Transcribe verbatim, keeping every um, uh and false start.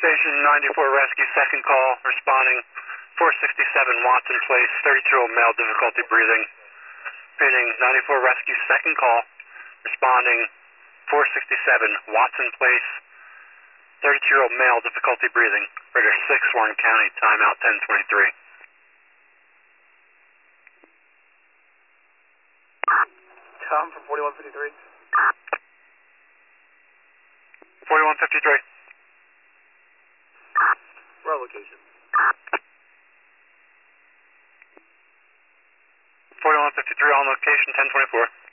Station ninety-four Rescue, second call, responding four sixty-seven Watson Place, thirty-two-year-old male, difficulty breathing. Repeating, ninety-four Rescue, second call, responding four sixty-seven Watson Place, thirty-two-year-old male, difficulty breathing. Radar six, Warren County, timeout ten twenty-three. Tom from forty-one fifty-three. forty-one fifty-three. Where location? forty-one fifty-three on location, ten twenty-four.